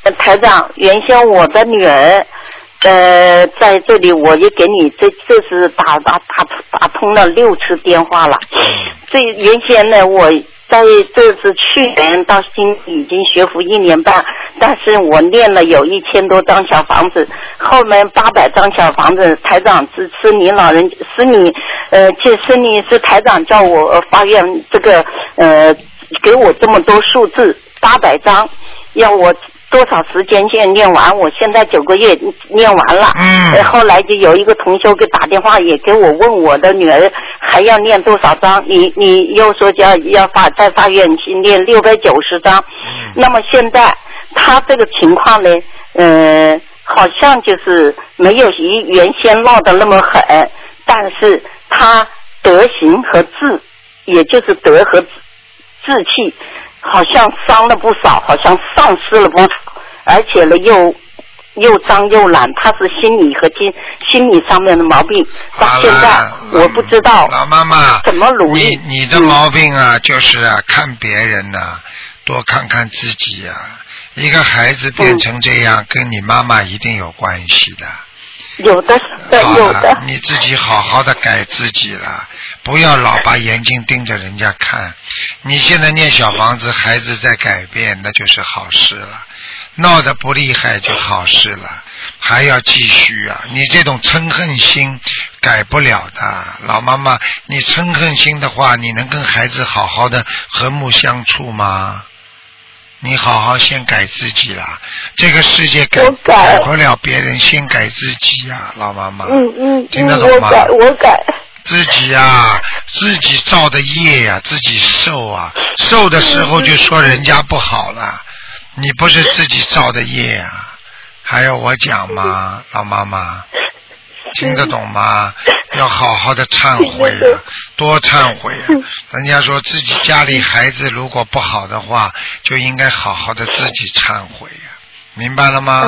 台长，原先我的女儿，在这里我也给你这是打通了6次电话了。这原先呢，我在这是去年到今已经学佛1年半，但是我念了有1000多张小房子，后面800张小房子，台长是你老人是你是台长叫我发愿这个给我这么多数字800张，要我多少时间先念完？我现在9个月念完了。后来就有一个同修给打电话，也给我问我的女儿还要念多少章？你又说要再发愿去念690章。那么现在他这个情况呢，好像就是没有原先闹得那么狠，但是他德行和智，也就是德和志气，好像伤了不少，好像丧失了不少，而且呢又脏又懒，他是心理上面的毛病。到现在我不知道老妈妈怎么努力。 你的毛病啊，就是看别人啊，多看看自己啊。一个孩子变成这样，跟你妈妈一定有关系的。 有的， 你自己好好的改自己了，不要老把眼睛盯着人家看。你现在念小房子，孩子在改变，那就是好事了。闹得不厉害就好事了，还要继续啊！你这种嗔恨心改不了的，老妈妈，你嗔恨心的话，你能跟孩子好好的和睦相处吗？你好好先改自己啦，这个世界改不了别人，先改自己呀，老妈妈。听得懂吗？ 我改。 自己啊，自己造的业呀，自己受啊，受的时候就说人家不好了，你不是自己造的业啊，还要我讲吗，老妈妈？听得懂吗？要好好的忏悔啊，多忏悔啊！人家说自己家里孩子如果不好的话，就应该好好的自己忏悔啊，明白了吗？